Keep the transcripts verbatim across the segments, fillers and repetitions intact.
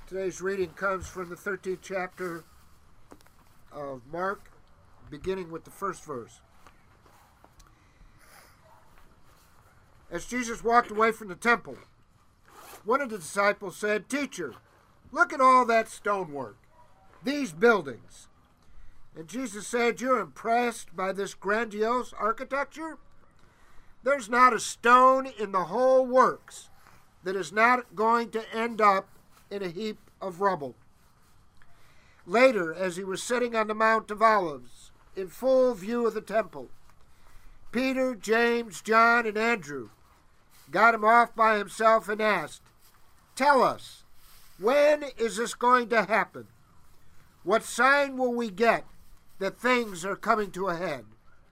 Today's reading comes from the thirteenth chapter of Mark, beginning with the first verse. As Jesus walked away from the temple, one of the disciples said, "Teacher, look at all that stonework, these buildings." And Jesus said, "You're impressed by this grandiose architecture? There's not a stone in the whole works that is not going to end up in a heap of rubble." Later, as he was sitting on the Mount of Olives, in full view of the temple, Peter, James, John, and Andrew got him off by himself and asked, "Tell us, when is this going to happen? What sign will we get that things are coming to a head?"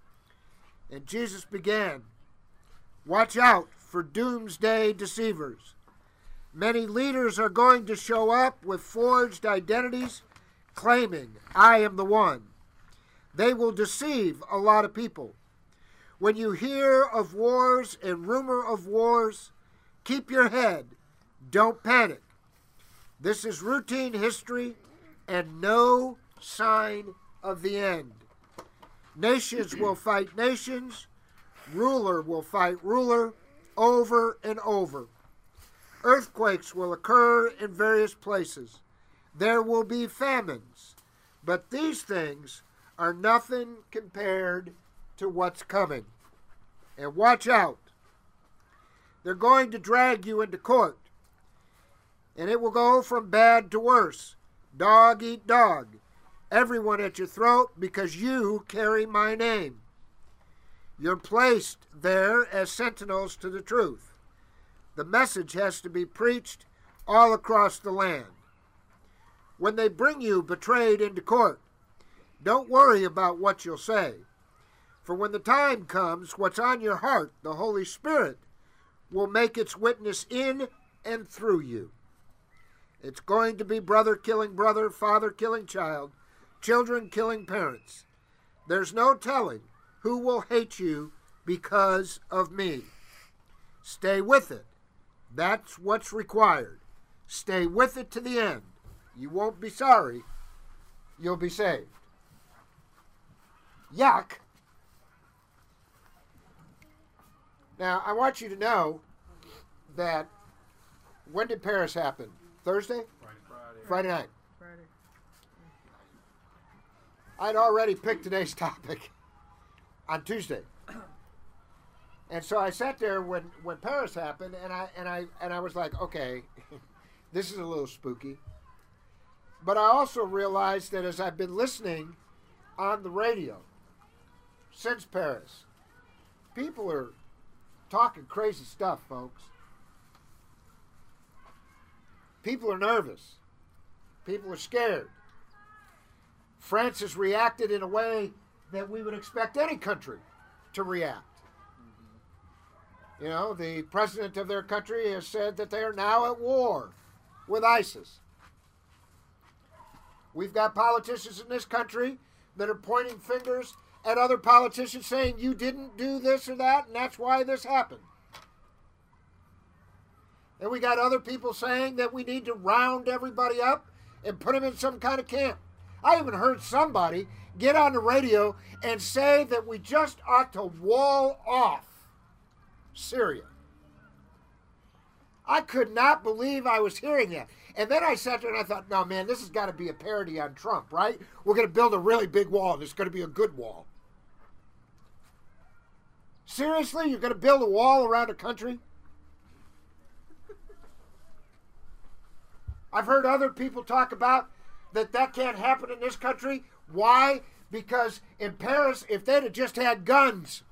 And Jesus began, "Watch out for doomsday deceivers. Many leaders are going to show up with forged identities, claiming, 'I am the one.' They will deceive a lot of people. When you hear of wars and rumor of wars, keep your head. Don't panic. This is routine history and no sign of the end. Nations will fight nations. Ruler will fight ruler over and over. Earthquakes will occur in various places. There will be famines. But these things are nothing compared to what's coming. And watch out. They're going to drag you into court. And it will go from bad to worse. Dog eat dog. Everyone at your throat because you carry my name. You're placed there as sentinels to the truth. The message has to be preached all across the land. When they bring you betrayed into court, don't worry about what you'll say. For when the time comes, what's on your heart, the Holy Spirit, will make its witness in and through you. It's going to be brother killing brother, father killing child, children killing parents. There's no telling who will hate you because of me. Stay with it. That's what's required. Stay with it to the end. You won't be sorry. You'll be saved." Yuck. Now, I want you to know that when did Paris happen? Thursday? Friday. Friday night. Friday. I'd already picked today's topic on Tuesday. And so I sat there when, when Paris happened, and I and I and I was like, okay, this is a little spooky. But I also realized that as I've been listening on the radio since Paris, people are talking crazy stuff, folks. People are nervous. People are scared. France has reacted in a way that we would expect any country to react. You know, the president of their country has said that they are now at war with ISIS. We've got politicians in this country that are pointing fingers at other politicians saying, "You didn't do this or that, and that's why this happened." And we got other people saying that we need to round everybody up and put them in some kind of camp. I even heard somebody get on the radio and say that we just ought to wall off Syria. I could not believe I was hearing that. And then I sat there and I thought, no, man, this has got to be a parody on Trump, right? We're going to build a really big wall, and it's going to be a good wall. Seriously? You're going to build a wall around a country? I've heard other people talk about that that can't happen in this country. Why? Because in Paris, if they'd have just had guns,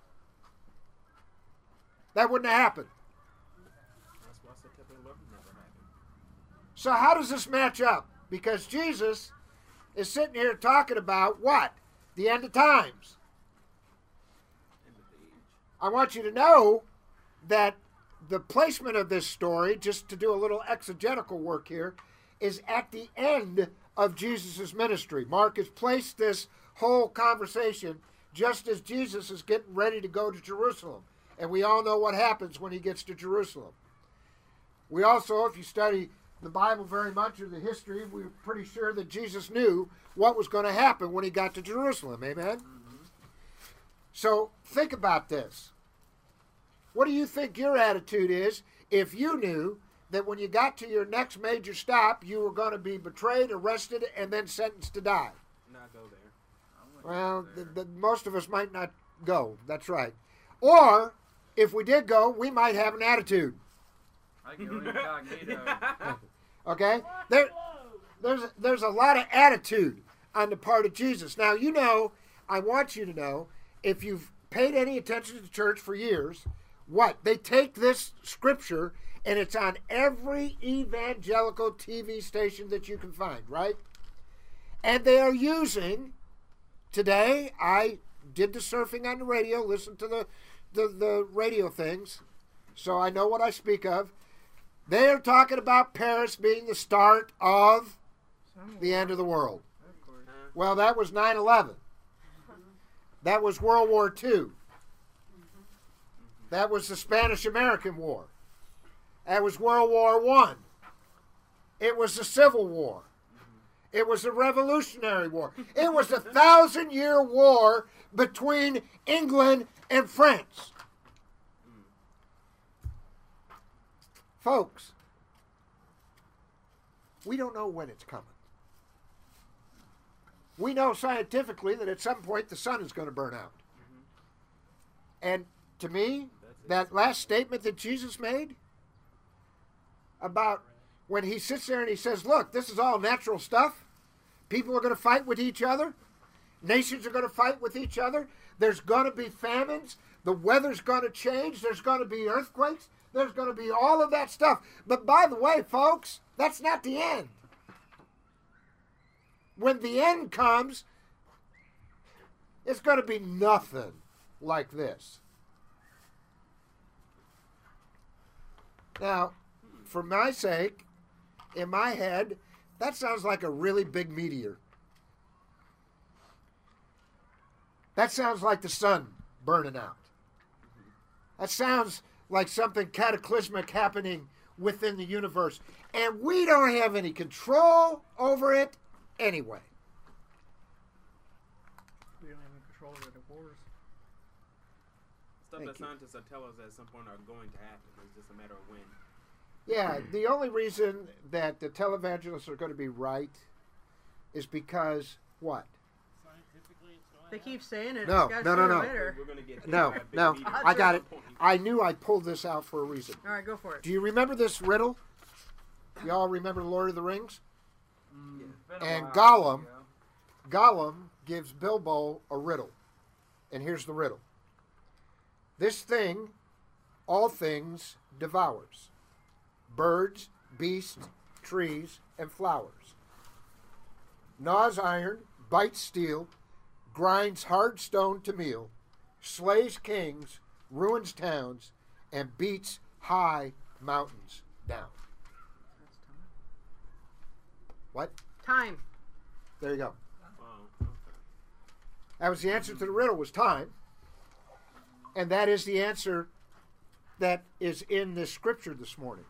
that wouldn't have happened. That's why September eleventh never happened. So how does this match up? Because Jesus is sitting here talking about what? The end of times. End of the age. I want you to know that the placement of this story, just to do a little exegetical work here, is at the end of Jesus' ministry. Mark has placed this whole conversation just as Jesus is getting ready to go to Jerusalem. And we all know what happens when he gets to Jerusalem. We also, if you study the Bible very much, or the history, we're pretty sure that Jesus knew what was going to happen when he got to Jerusalem. Amen? Mm-hmm. So think about this. What do you think your attitude is if you knew that when you got to your next major stop, you were going to be betrayed, arrested, and then sentenced to die? Not go there. Well, the, the, most of us might not go. That's right. Or, if we did go, we might have an attitude. I go incognito. Okay? There, there's, there's a lot of attitude on the part of Jesus. Now, you know, I want you to know, if you've paid any attention to the church for years, what? They take this scripture, and it's on every evangelical T V station that you can find, right? And they are using, today, I did the surfing on the radio, listened to the, the, the radio things, so I know what I speak of. They are talking about Paris being the start of the end of the world. Well, that was nine eleven. That was World War Two. That was the Spanish-American War. That was World War One. It was the Civil War. It was the Revolutionary War. It was a thousand-year war between England and France. Folks, we don't know when it's coming. We know scientifically that at some point the sun is going to burn out. Mm-hmm. And to me, that last statement that Jesus made about when he sits there and he says, look, this is all natural stuff. People are going to fight with each other. Nations are going to fight with each other. There's going to be famines. The weather's going to change. There's going to be earthquakes. There's going to be all of that stuff. But by the way, folks, that's not the end. When the end comes, it's going to be nothing like this. Now, for my sake, in my head, that sounds like a really big meteor. That sounds like the sun burning out. That sounds like something cataclysmic happening within the universe. And we don't have any control over it anyway. We don't have any control over the wars. Stuff Thank that you. scientists will tell us at some point are going to happen. It's just a matter of when. Yeah, the only reason that the televangelists are going to be right is because what? They keep saying it. No, it's got no, no, sooner or no. later. We're gonna get hit No, by a big no, meteor. I got it. At some point. I knew I pulled this out for a reason. All right, go for it. Do you remember this riddle? Y'all remember the Lord of the Rings? Mm, Yeah. been a And while Gollum, ago. Gollum gives Bilbo a riddle. And here's the riddle. This thing, all things devours. Birds, beasts, trees, and flowers. Gnaws iron, bites steel, grinds hard stone to meal, slays kings, ruins towns, and beats high mountains down. What? Time. There you go. Wow, okay. That was the answer to the riddle, was time. And that is the answer that is in this scripture this morning.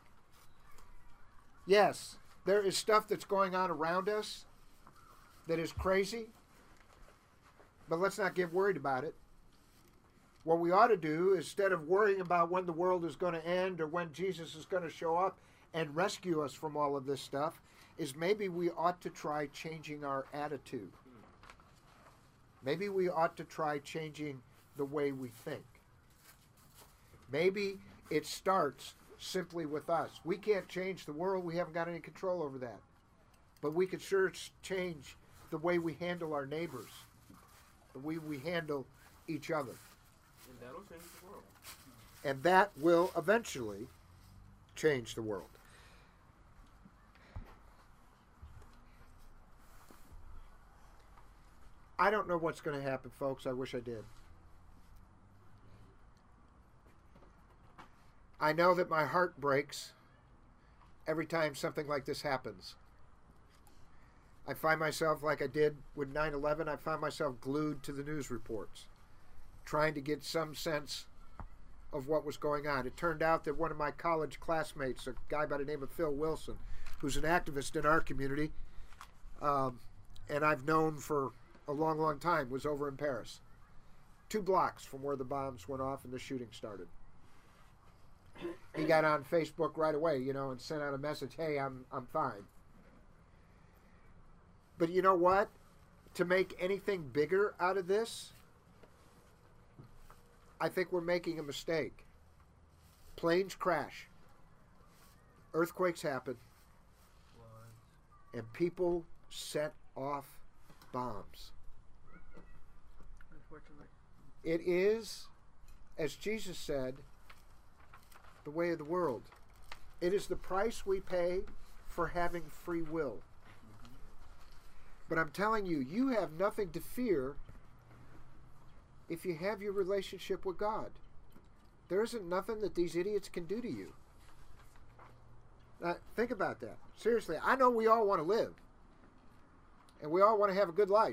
Yes, there is stuff that's going on around us that is crazy, but let's not get worried about it. What we ought to do, instead of worrying about when the world is going to end or when Jesus is going to show up and rescue us from all of this stuff, is maybe we ought to try changing our attitude. Maybe we ought to try changing the way we think. Maybe it starts simply with us. We can't change the world. We haven't got any control over that. But we can sure change the way we handle our neighbors, the way we handle each other. And that'll change the world. And that will eventually change the world. I don't know what's going to happen, folks. I wish I did. I know that my heart breaks every time something like this happens. I find myself, like I did with nine eleven, I find myself glued to the news reports, trying to get some sense of what was going on. It turned out that one of my college classmates, a guy by the name of Phil Wilson, who's an activist in our community, um, and I've known for a long, long time, was over in Paris. Two blocks from where the bombs went off and the shooting started. He got on Facebook right away, you know, and sent out a message, hey, I'm, I'm fine. But you know what? To make anything bigger out of this, I think we're making a mistake. Planes crash. Earthquakes happen. And people set off bombs. Unfortunately. It is, as Jesus said, the way of the world. It is the price we pay for having free will. Mm-hmm. But I'm telling you, you have nothing to fear if you have your relationship with God. There isn't nothing that these idiots can do to you. Now, think about that. Seriously, I know we all want to live. And we all want to have a good life.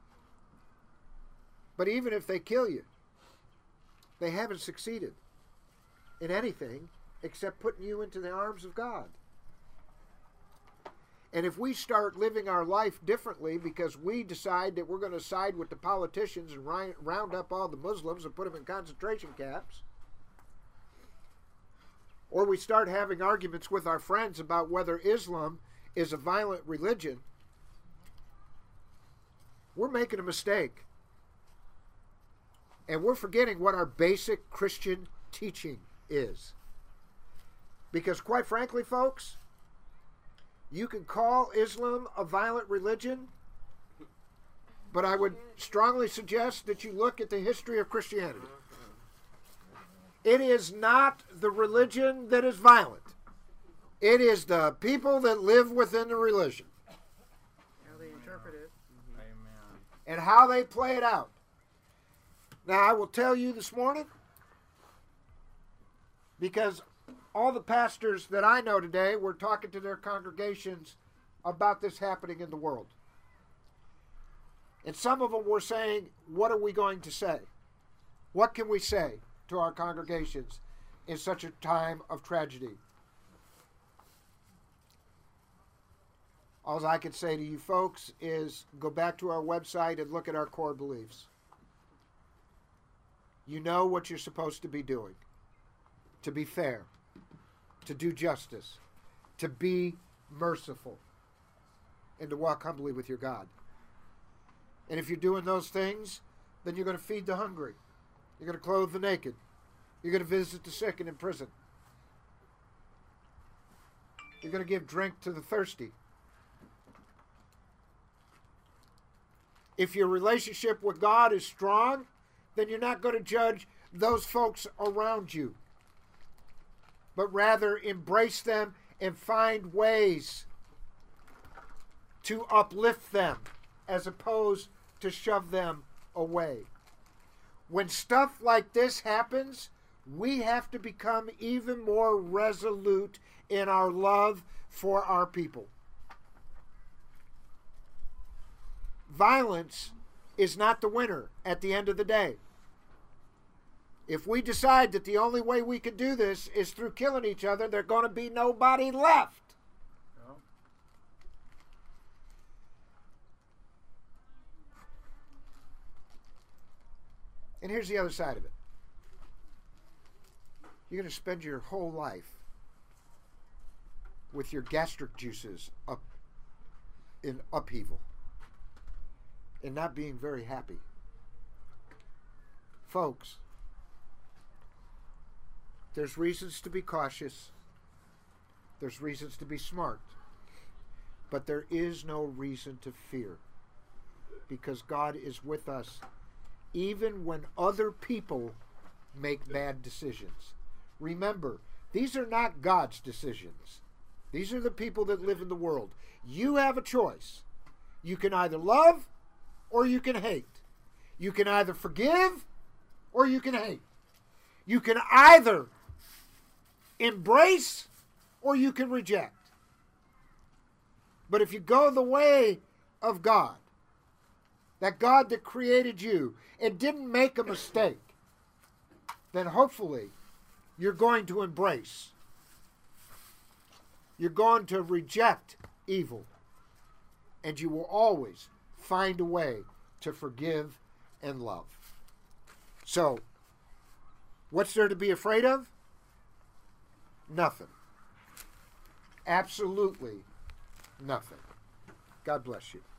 But even if they kill you, they haven't succeeded in anything except putting you into the arms of God. And if we start living our life differently because we decide that we're going to side with the politicians and round up all the Muslims and put them in concentration camps, or we start having arguments with our friends about whether Islam is a violent religion, we're making a mistake. And we're forgetting what our basic Christian teaching is. Because quite frankly, folks, you can call Islam a violent religion, but I would strongly suggest that you look at the history of Christianity. It is not the religion that is violent. It is the people that live within the religion. How they interpret it. Amen. And how they play it out. Now, I will tell you this morning, because all the pastors that I know today were talking to their congregations about this happening in the world. And some of them were saying, what are we going to say? What can we say to our congregations in such a time of tragedy? All I can say to you folks is go back to our website and look at our core beliefs. You know what you're supposed to be doing. To be fair. To do justice. To be merciful. And to walk humbly with your God. And if you're doing those things, then you're going to feed the hungry. You're going to clothe the naked. You're going to visit the sick and in prison. You're going to give drink to the thirsty. If your relationship with God is strong, then you're not going to judge those folks around you, but rather embrace them and find ways to uplift them as opposed to shove them away. When stuff like this happens, we have to become even more resolute in our love for our people. Violence is not the winner at the end of the day. If we decide that the only way we can do this is through killing each other, there's going to be nobody left. No. And here's the other side of it. You're going to spend your whole life with your gastric juices up in upheaval and not being very happy. Folks, there's reasons to be cautious. There's reasons to be smart. But there is no reason to fear. Because God is with us even when other people make bad decisions. Remember, these are not God's decisions. These are the people that live in the world. You have a choice. You can either love or you can hate. You can either forgive or you can hate. You can either embrace or you can reject. But if you go the way of God, that God that created you and didn't make a mistake, then hopefully you're going to embrace. You're going to reject evil. And you will always find a way to forgive and love. So, what's there to be afraid of? Nothing. Absolutely nothing. God bless you.